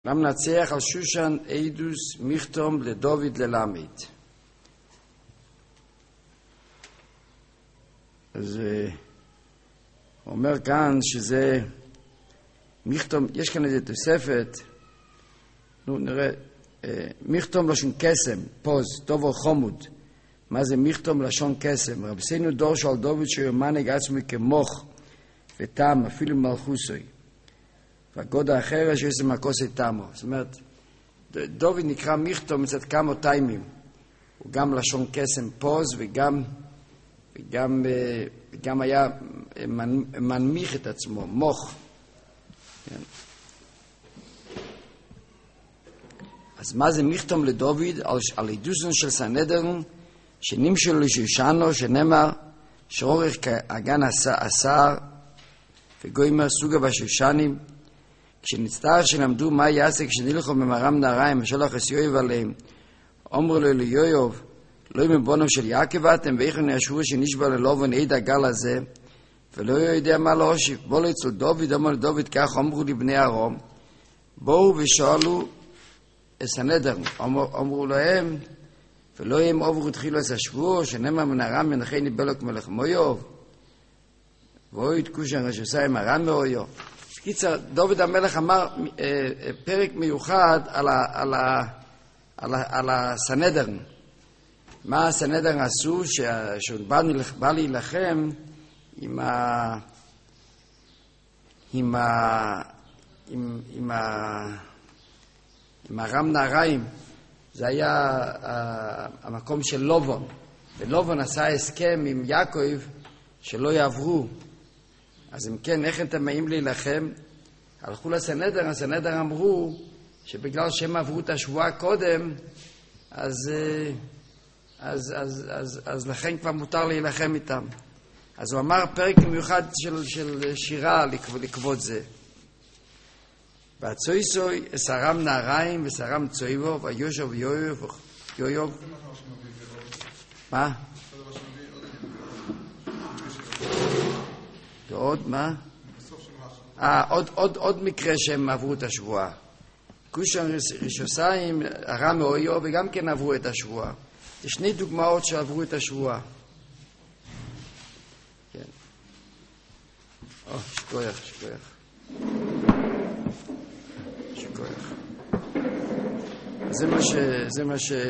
למנצח על שושן עדוס מכתום לדוד ללמד. אז הוא אומר כאן שזה מכתום, יש כאן איזה תוספת, נראה, מכתום לשון קסם, פוז, טוב או חומוד. מה זה מכתום לשון קסם? רבסינו דורשו על דוד שיומנג עצמי כמוך וטעם, אפילו מלכוסוי. והגוד האחר שיש מקוסי טעמו. זאת אומרת, דוד נקרא מכתום מצד כמה טיימים. הוא גם לשון קסם פוז וגם היה מנמיך את עצמו, מוך. כן. אז מה זה מכתום לדוד? על עדוסון של סנהדרין שנמשל לשושנו, שנאמר שאורך כהגן השר וגוימר סוגה בשושנים, כשנצטער שלמדו מה יעשה כשנלכו במרם נהריים ושלח את יואב עליהם, אמרו לו ליואב, לא מבונם של יעקב אתם, ואיכן ישבו שנשבע ללובן עד הגל הזה, ולא יודע מה להושיב. בואו אצל דוד, אמר לדוד, כך אמרו לבני ארום, בואו ושאלו את סנהדרין, אמרו להם, ולא הם עברו התחילו את השבוע, שנאמר מנהרם מנחני בלוק מלך מויוב, ואו יתקושן רשוסיים הרם מאויו. קיצר, דוד המלך אמר פרק מיוחד על הסנהדרין. מה הסנהדרין עשו? שהוא בא להילחם עם הרם נהריים. זה היה המקום של לובון. ולובון עשה הסכם עם יעקב שלא יעברו. אז אם כן, איך אתם באים להילחם? הלכו לסנהדרין, הסנהדרין אמרו שבגלל שהם עברו את השבועה קודם, אז לכן כבר מותר להילחם איתם. אז הוא אמר פרק מיוחד של שירה לכבוד זה. והצויסוי סרם נהריים וסרם צויבו ויושב יויוב. מה? ועוד מה? עוד מקרה שהם עברו את השבועה. קושן רשוסיים, הרם מאויו, וגם כן עברו את השבועה. זה שני דוגמאות שעברו את השבועה. כן. שכוח. זה מה ש...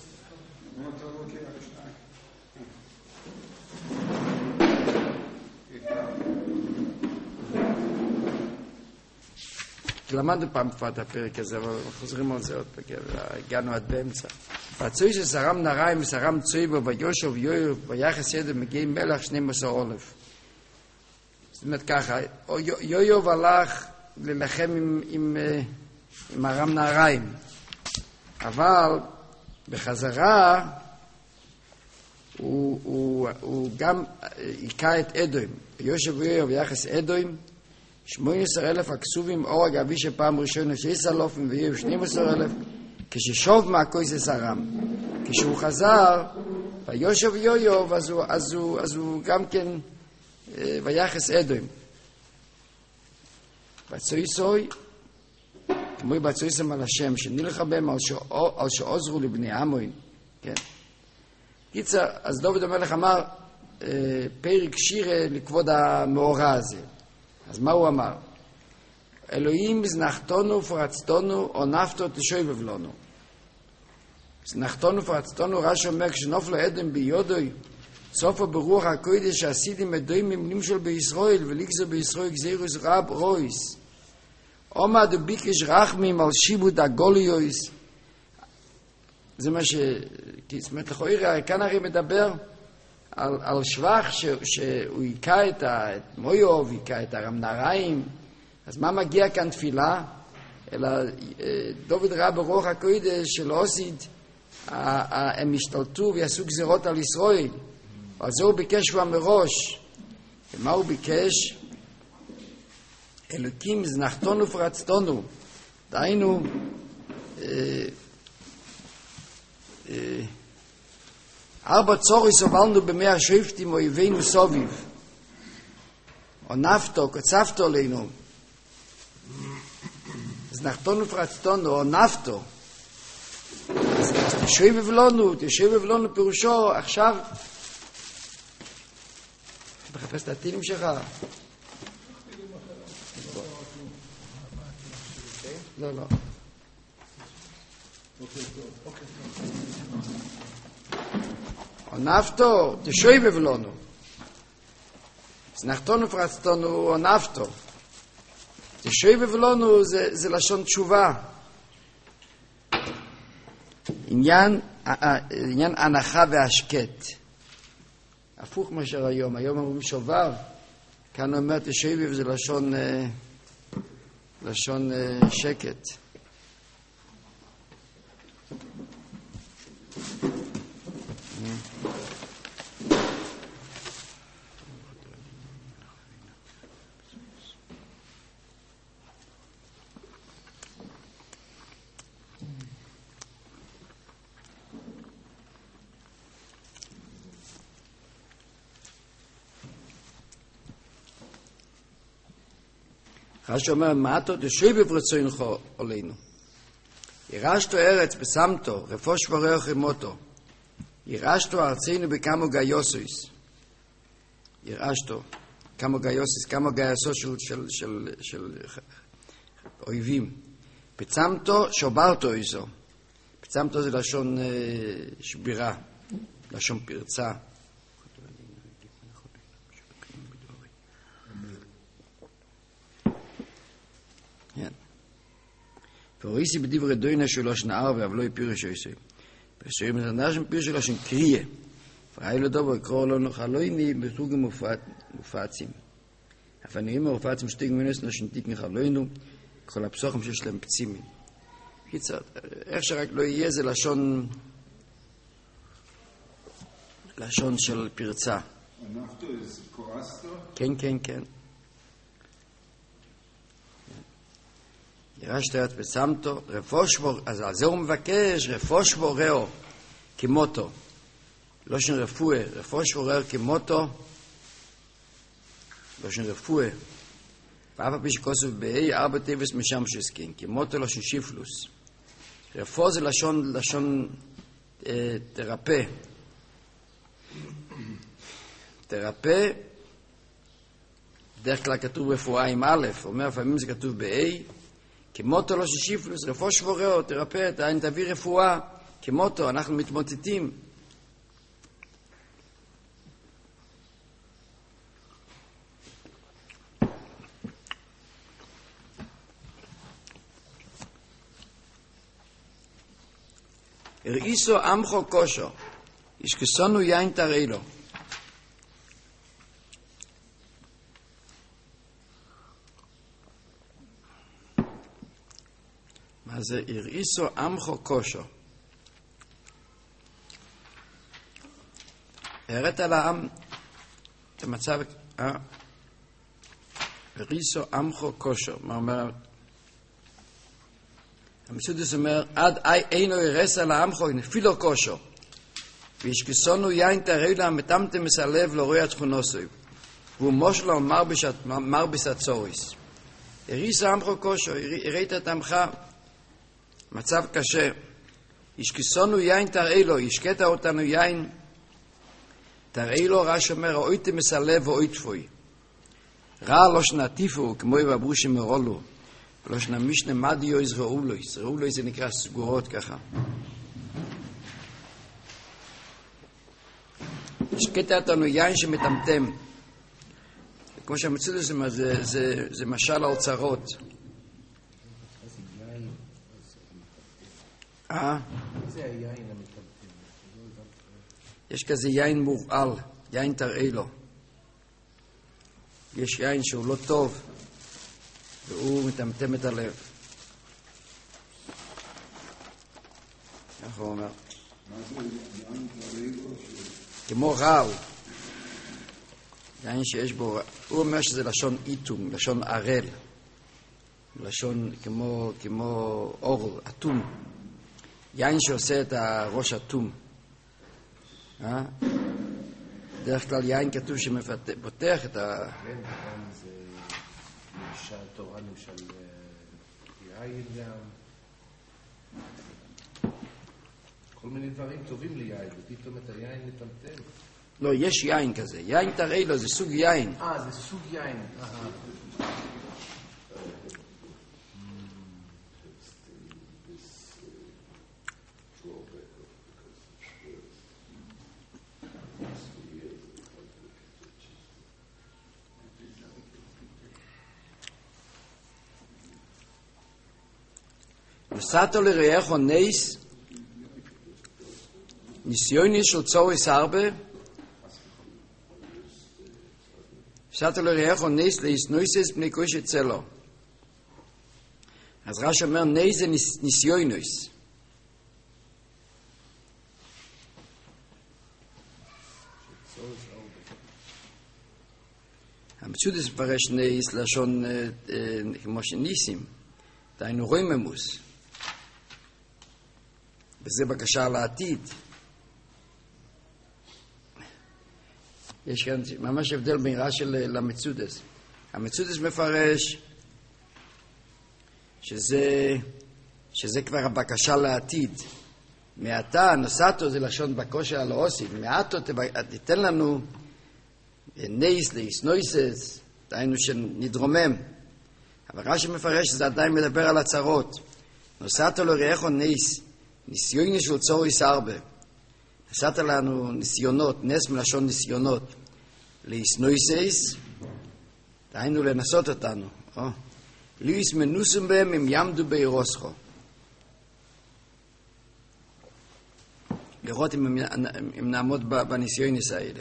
למדנו פעם כבר את הפרק הזה, אבל חוזרים על זה עוד פעם, הגענו עד באמצע. והצוי של סרם נהריים וסרם צויבו ויושב יויוב ויחס ידו מגיעים מלך 12,000. זאת אומרת ככה, יויוב הלך ללחם עם הרם נהריים, אבל בחזרה הוא גם היכה את אדוים. יושב יויוב ויחס אדוים 18,000 הכסובים אורג אבי שפעם ראשונה 6,000 ויהיו 12,000 כששוב מהכויס סרם. כשהוא חזר ויושב יויוב אז הוא גם כן ויחס אדוים. בצויסוי כמו בצויסם על השם שנלך בהם על שעוזרו לבני עמוין. כן. קיצר, אז דוד המלך אמר פרק שירה לכבוד המאורע הזה. אז מה הוא אמר? אלוהים זנחתנו ופרצתנו או נפתו תשובב לנו. זנחתנו ופרצתנו רש"י אומר כשנופלו אדם ביודוי סופו ברוח הקודש שעשיתם אדומים נמשל בישראל ולגזר בישראל גזירוס רב רויס עומד וביקש רחמים על שיבוד הגוליוס. זה מה זאת אומרת לכאורה כאן הרי מדבר על שבח שהוא היכה את מויוב, היכה את הרם נהריים. אז מה מגיע כאן תפילה? אלא דוד ראה ברוח הקודש של אוסיד, הם השתלטו ויעשו גזירות על ישראל. על זה הוא ביקש כבר מראש. ומה הוא ביקש? אלוקים זנחתנו ופרצתנו. דהיינו, ארבע צורי סובלנו במאה השופטים אויבינו סוביב. או נפתו, קצפתו עלינו. נחתון ופרצתון או נפתו. אז תשוי בבלונו פירושו עכשיו. תחפש את הטילים שלך. לא. או נפתו, תשוי בבלונו. אז נחתון ופרצתון או נפתו. תשוי בבלונו זה לשון תשובה. עניין הנחה והשקט. הפוך מאשר היום. היום אומרים שובר. כאן אומר תשוי וזה לשון שקט. רש"י אומר, מעטו תשוי ברצונך עלינו. ירשתו ארץ בשמתו, רפוש וריח מותו. ירשתו ארצנו בכמה גיוסוס. ירשתו, כמה גיוסוס, כמה גייסות של אויבים. פצמתו, שוברתו איזו. פצמתו זה לשון שבירה, לשון פרצה. פוריסי בדברי דוינה שלו שנער אבל לא יפירו שאיסוי. פשורים את הנשם פיר שלו שנקריה. פראי לו דובר קרוא לו נחלויני בסוגים מופצים. הפניים מופצים שתיק מנס נשנתיק נחלוינו כל הפסוחים שיש להם פצימים. קיצר, איך שרק לא יהיה זה לשון של פרצה. הנפתו זה כועסתו? כן. ירשת את פצמתו, רפוש בו, אז על זה הוא מבקש, רפוש בו ראו, כמותו. לא שן רפואה, רפוש בו ראו כמותו, לא שן רפואה. ואף הפי שכוסף באי, ארבע טבס משם שסקין, כמותו לא שן שיפלוס. רפואה זה לשון תרפא. תרפא, בדרך כלל כתוב רפואה עם א', אומר לפעמים זה כתוב באי, כמותו לא ששיפלוס, רפוש וראו, תרפא, תביא רפואה, כמותו, אנחנו מתמוטטים. הראיסו עמכו קושו, ישכסונו יין תראי לו. אז הראיסו עמכו קושו. הראת על העם את המצב, הראיסו עמכו קושו. מה אומר? המסודס אומר, עד אינו ירס על העמכו נפילו קושו. וישכסונו יין תראי לה מטמתם מסלב לא רואה תכונוסו. והוא מושלו מרביס הצוריס. הראיסו עמכו קושו, הראית את עמך, מצב קשה. ישכסונו יין תראי לו, ישקט אותנו יין תראי לו. רש אומר, אויתי מסלב ואוי תפוי. רע לא שנטיפו, כמו יבברו שמרולו. לא שנמישנה מדיו יזרעו לו. יזרעו לו זה נקרא סגורות ככה. ישקט אותנו יין שמטמטם. כמו שהמצוד הזה, זה משל האוצרות. זה היין המטמטם. יש כזה יין מורעל, יין תראי לו. יש יין שהוא לא טוב, והוא מטמטם את הלב. איך הוא אומר? מה זה יין תראי לו? כמו רעל. יין שיש בו, הוא אומר שזה לשון איתום, לשון ערל. לשון כמו אור, אטום. יין שעושה את הראש אטום. דרך כלל יין כתוב שפותח את ה... כן, זה נמשל, תורה נמשל יין גם. כל מיני דברים טובים ליין, ופתאום את היין מטמטם. לא, יש יין כזה. יין תראי לו, זה סוג יין. זה סוג יין. נסעת לרעך או ניס, ניסיוני של צוריס הרבה, נסעת לרעך או ניס להסנויסס בני קושי צלו. אז רש אומר ניס זה ניסיונוס. המצודס מפרש ניס לשון כמו שניסים, דהיינו רויממוס. וזה בקשה לעתיד. יש כאן ממש הבדל בין רש"י למצודס. המצודס מפרש שזה כבר הבקשה לעתיד. מעתה, נוסעתו זה לשון בקושה על האוסיף. מעטו תיתן לנו נייס להסנויסס, דהיינו שנדרומם. אבל רש"י מפרש שזה עדיין מדבר על הצרות. נוסעתו לרעך נייס, ניסיוני של צוריס הרבה. נשאת לנו ניסיונות, נס מלשון ניסיונות. להסנויסס, דהיינו לנסות אותנו. ליס מנוסם בהם אם ימדו בירוסכו. לראות אם נעמוד בניסיונס האלה.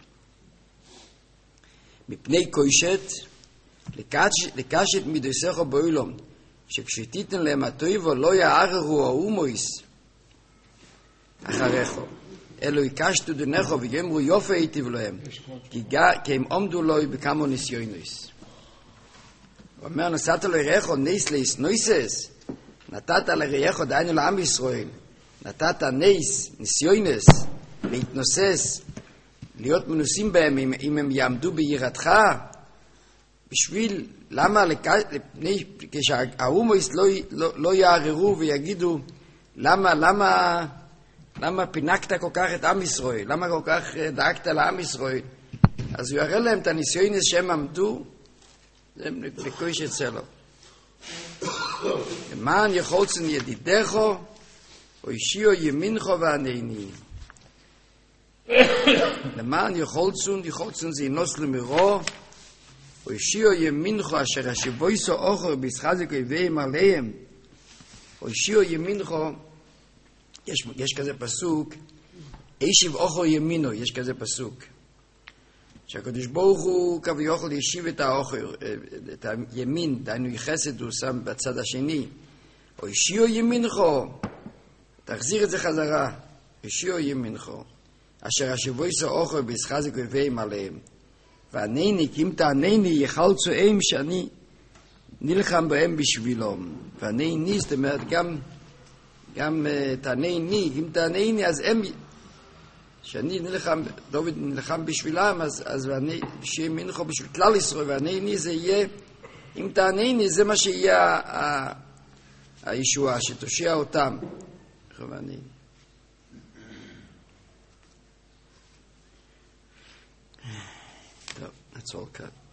מפני קוישת, לקשת מדויסכו באילום, שכשתיתן להם הטויבו לא יעררו האומויס אחריכו. אלו יקשתו דונכו ויאמרו יופי היטיב להם, כי הם עומדו לו בכמה ניסיונוס. הוא אומר, נשאת לרעכו ניס להסנויסס, נתת לרעכו דהיינו לעם ישראל, נתת ניס, ניסיונס, להתנוסס, להיות מנוסים בהם אם הם יעמדו ביראתך, בשביל, למה כשהאומויס לא יעררו ויגידו, למה פינקת כל כך את עם ישראל? למה כל כך דאגת לעם ישראל? אז הוא יראה להם את הניסיונס שהם עמדו, זה בקויש אצלו. למען יחולצן ידידךו, או אישיו ימינכו וענני. למען יחולצן זה ינוס למירו, או אישיו ימינכו אשר השבויסו אוכר בישחזק אויביהם עליהם. או אישיו ימינכו, יש כזה פסוק, אישיב אוכר ימינו, יש כזה פסוק. שהקדוש ברוך הוא כביכול ישיב את האוכר, את הימין, דהיינו יחסד הוא שם בצד השני. או אישיו ימינכו, תחזיר את זה חזרה, אישיו ימינכו, אשר השבויסו אוכר בישחזק אויביהם עליהם. וענני, כי אם תענני יחלצו הם שאני נלחם בהם בשבילם. וענני, זאת אומרת, גם תענני, אם תענני, אז הם, שאני נלחם, דוד נלחם בשבילם, אז ואני, שיהיה מנחו בשביל כלל ישראל, וענני זה יהיה, אם תענני, זה מה שיהיה הישועה, שתושיע אותם. וענני. That's all cut.